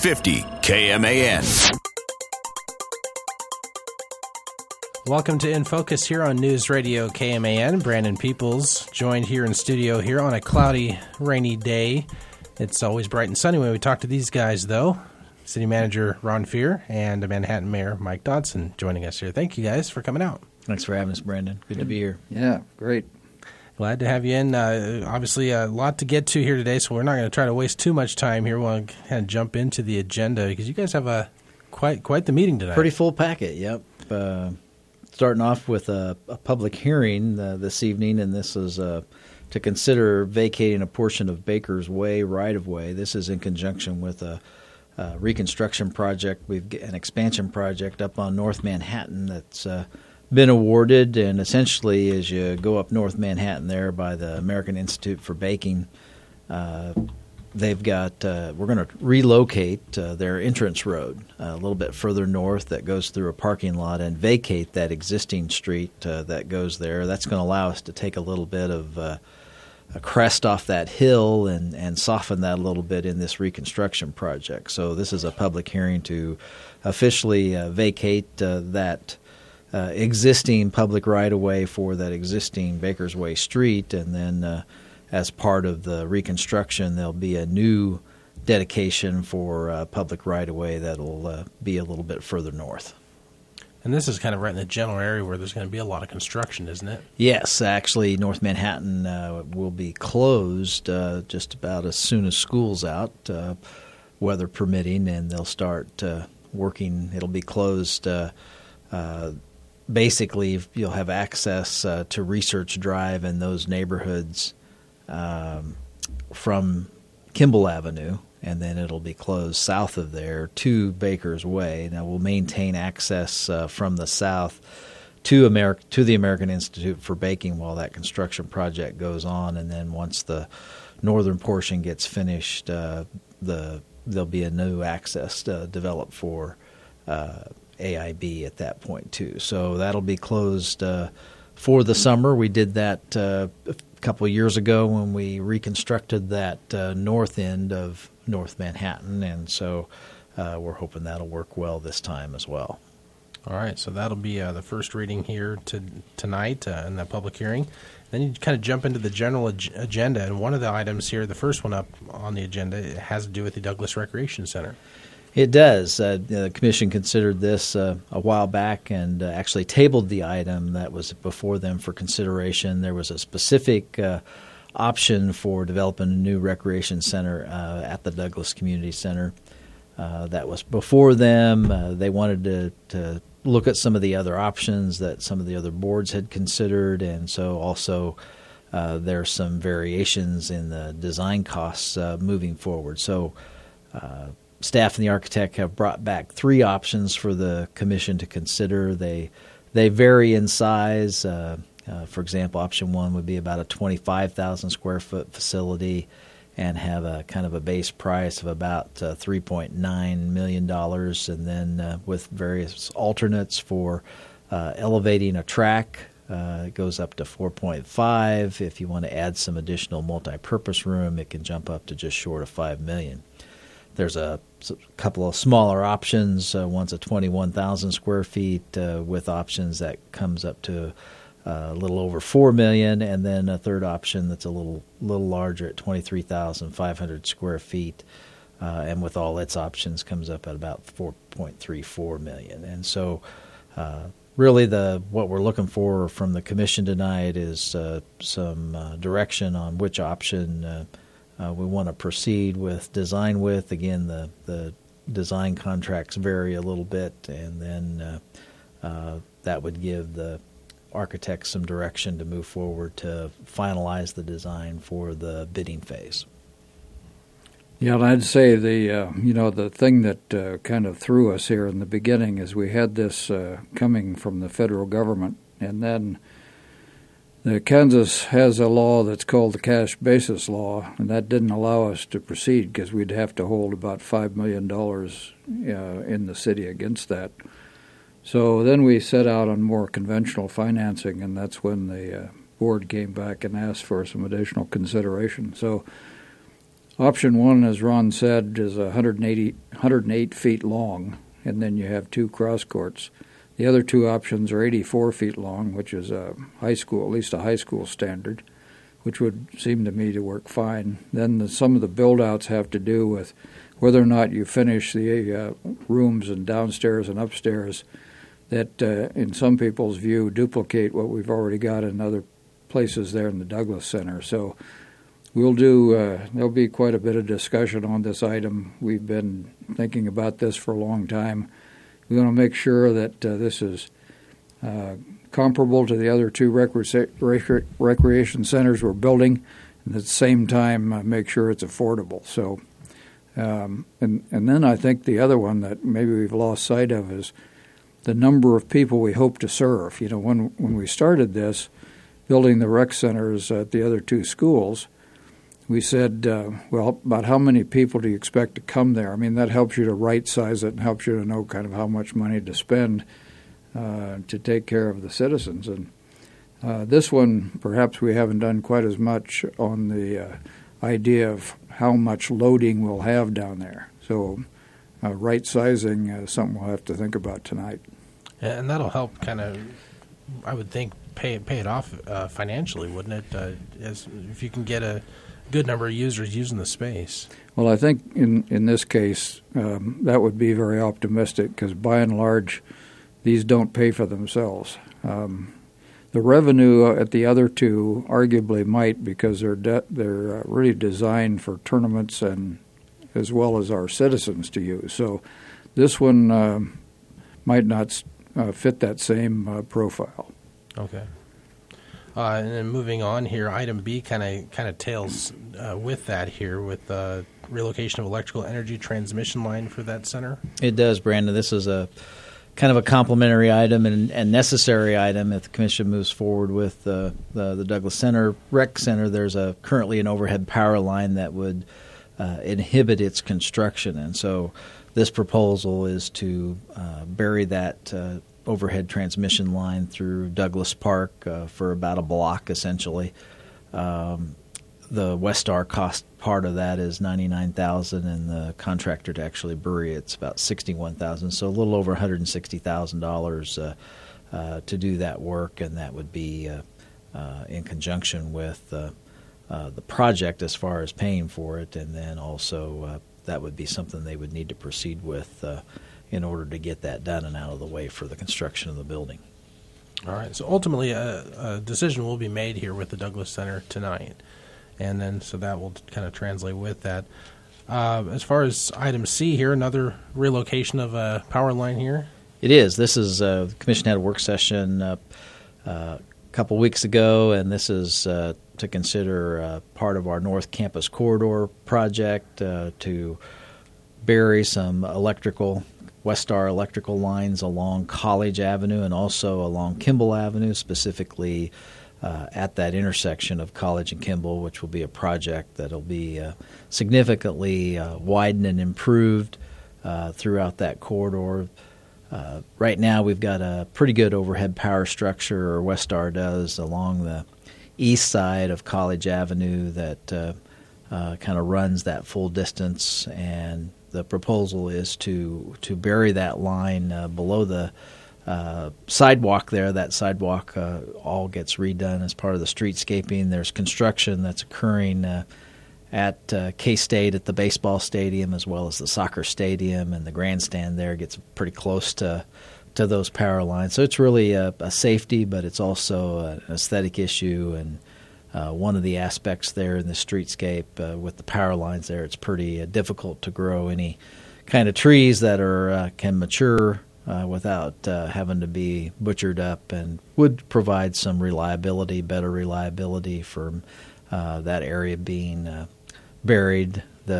950 KMAN. Welcome to In Focus here on News Radio KMAN. Brandon Peoples joined here in studio here on a cloudy, rainy day. It's always bright and sunny when we talk to these guys, though. City Manager Ron Fear and Manhattan Mayor Mike Dodson joining us here. Thank you guys for coming out. Thanks for having us, Brandon. Good to be here. Yeah, great. Glad to have you in. Obviously, a lot to get to here today, so we're not going to try to waste too much time here. We'll kind of jump into the agenda because you guys have quite the meeting tonight. Pretty full packet, yep. Starting off with a public hearing this evening, and this is to consider vacating a portion of Baker's Way right-of-way. This is in conjunction with a reconstruction project. We've got an expansion project up on North Manhattan that's been awarded, and essentially as you go up North Manhattan there by the American Institute for Baking, they've got we're going to relocate their entrance road a little bit further north that goes through a parking lot and vacate that existing street that goes there. That's going to allow us to take a little bit of a crest off that hill and soften that a little bit in this reconstruction project. So this is a public hearing to officially vacate that existing public right-of-way for that existing Baker's Way street, and then as part of the reconstruction, there'll be a new dedication for public right-of-way that'll be a little bit further north. And this is kind of right in the general area where there's going to be a lot of construction, isn't it? Yes, actually, North Manhattan will be closed just about as soon as school's out, weather permitting, and they'll start working. It'll be closed. Basically, you'll have access to Research Drive and those neighborhoods from Kimball Avenue, and then it'll be closed south of there to Baker's Way. Now, we'll maintain access from the south to the American Institute for Baking while that construction project goes on, and then once the northern portion gets finished, there'll be a new access developed for AIB at that point too. So that'll be closed for the summer. We did that a couple of years ago when we reconstructed that north end of North Manhattan, and so we're hoping that'll work well this time as well. All right, so that'll be the first reading here tonight in that public hearing. Then you kind of jump into the general agenda, and one of the items here, the first one up on the agenda, it has to do with the Douglas Recreation Center. It does. The Commission considered this a while back and actually tabled the item that was before them for consideration. There was a specific option for developing a new recreation center at the Douglas Community Center that was before them. They wanted to look at some of the other options that some of the other boards had considered, and so also there's some variations in the design costs moving forward. So staff and the architect have brought back three options for the Commission to consider. They vary in size. For example, option one would be about a 25,000 square foot facility and have a kind of a base price of about $3.9 million, and then with various alternates for elevating a track, it goes up to 4.5. If you want to add some additional multi-purpose room, it can jump up to just short of $5 million. There's a couple of smaller options. One's a 21,000 square feet with options that comes up to a little over $4 million, and then a third option that's a little larger at 23,500 square feet, and with all its options comes up at about $4.34 million. And so, really, what we're looking for from the Commission tonight is some direction on which option we want to proceed with design with. Again, the design contracts vary a little bit, and then that would give the architects some direction to move forward to finalize the design for the bidding phase. Yeah, and I'd say the thing that kind of threw us here in the beginning is we had this coming from the federal government, and then Kansas has a law that's called the cash basis law, and that didn't allow us to proceed because we'd have to hold about $5 million in the city against that. So then we set out on more conventional financing, and that's when the board came back and asked for some additional consideration. So Option 1, as Ron said, is 108 feet long, and then you have 2 cross courts. The other 2 options are 84 feet long, which is a high school, at least a high school standard, which would seem to me to work fine. Then some of the build-outs have to do with whether or not you finish the rooms and downstairs and upstairs that, in some people's view, duplicate what we've already got in other places there in the Douglas Center. So we'll there'll be quite a bit of discussion on this item. We've been thinking about this for a long time. We want to make sure that this is comparable to the other 2 recreation centers we're building, and at the same time make sure it's affordable. So, and then I think the other one that maybe we've lost sight of is the number of people we hope to serve. You know, when we started this, building the rec centers at the other 2 schools, we said, well, about how many people do you expect to come there? I mean, that helps you to right-size it and helps you to know kind of how much money to spend to take care of the citizens. And this one, perhaps we haven't done quite as much on the idea of how much loading we'll have down there. So right-sizing is something we'll have to think about tonight. And that'll help kind of, I would think, pay it off financially, wouldn't it? As if you can get a good number of users using the space. Well, I think in this case that would be very optimistic because by and large these don't pay for themselves. The revenue at the other 2 arguably might because they're really designed for tournaments and as well as our citizens to use. So this one might not fit that same profile. Okay. And then moving on here, item B kind of tails with that here with relocation of electrical energy transmission line for that center. It does, Brandon. This is a kind of a complementary item and necessary item if the commission moves forward with the Douglas Center Rec Center. There's currently an overhead power line that would inhibit its construction, and so this proposal is to bury that overhead transmission line through Douglas Park for about a block, essentially. The Westar cost part of that is $99,000, and the contractor to actually bury it's about $61,000. So a little over $160,000 to do that work, and that would be in conjunction with the project as far as paying for it, and then also that would be something they would need to proceed with in order to get that done and out of the way for the construction of the building. All right. So ultimately, a decision will be made here with the Douglas Center tonight, and then so that will kind of translate with that. As far as item C here, another relocation of a power line here. It is. This is the commission had a work session a couple weeks ago, and this is to consider part of our North Campus Corridor project to bury some Westar electrical lines along College Avenue and also along Kimball Avenue, specifically at that intersection of College and Kimball, which will be a project that will be significantly widened and improved throughout that corridor. Right now we've got a pretty good overhead power structure, or Westar does, along the east side of College Avenue that kind of runs that full distance, and the proposal is to bury that line below the sidewalk there. That sidewalk all gets redone as part of the streetscaping. There's construction that's occurring at K-State at the baseball stadium, as well as the soccer stadium, and the grandstand there gets pretty close to those power lines. So it's really a safety, but it's also an aesthetic issue, and one of the aspects there in the streetscape with the power lines there, it's pretty difficult to grow any kind of trees that can mature without having to be butchered up, and would provide some reliability, better reliability for that area being buried.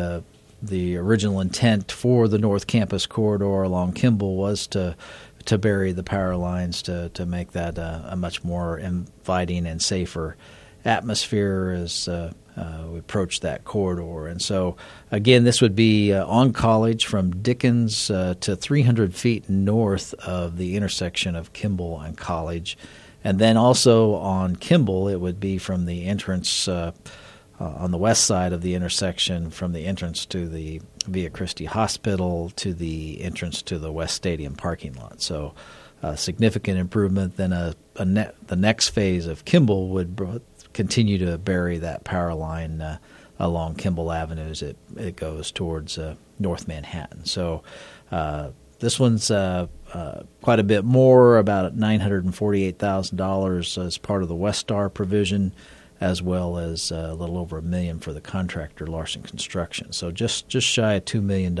The original intent for the North Campus Corridor along Kimball was to bury the power lines to make that a much more inviting and safer atmosphere as we approach that corridor. And so, again, this would be on College from Dickens to 300 feet north of the intersection of Kimball and College. And then also on Kimball, it would be from the entrance on the west side of the intersection from the entrance to the Via Christi Hospital to the entrance to the West Stadium parking lot. So significant improvement. Then the next phase of Kimball would continue to bury that power line along Kimball Avenue as it goes towards North Manhattan. So this one's quite a bit more, about $948,000 as part of the Westar provision, as well as a little over $1 million for the contractor, Larson Construction. So just shy of $2 million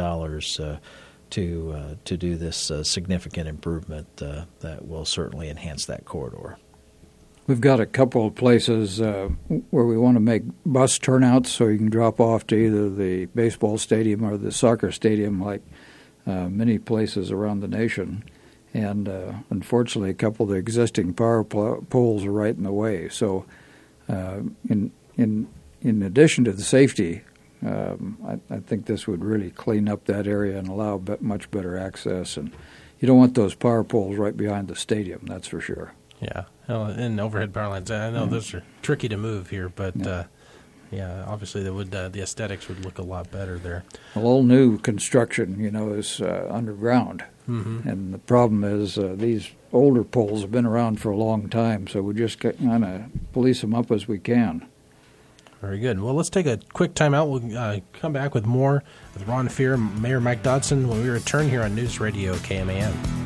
to do this significant improvement that will certainly enhance that corridor. We've got a couple of places where we want to make bus turnouts so you can drop off to either the baseball stadium or the soccer stadium, like many places around the nation. And unfortunately, a couple of the existing power poles are right in the way. So in addition to the safety, I think this would really clean up that area and allow much better access. And you don't want those power poles right behind the stadium, that's for sure. Yeah, and overhead power lines. I know those are tricky to move here, but obviously the aesthetics would look a lot better there. Well, all new construction, is underground, and the problem is these older poles have been around for a long time, so we just kind of police them up as we can. Very good. Well, let's take a quick time out. We'll come back with more with Ron Fear and Mayor Mike Dodson when we return here on News Radio KMAN.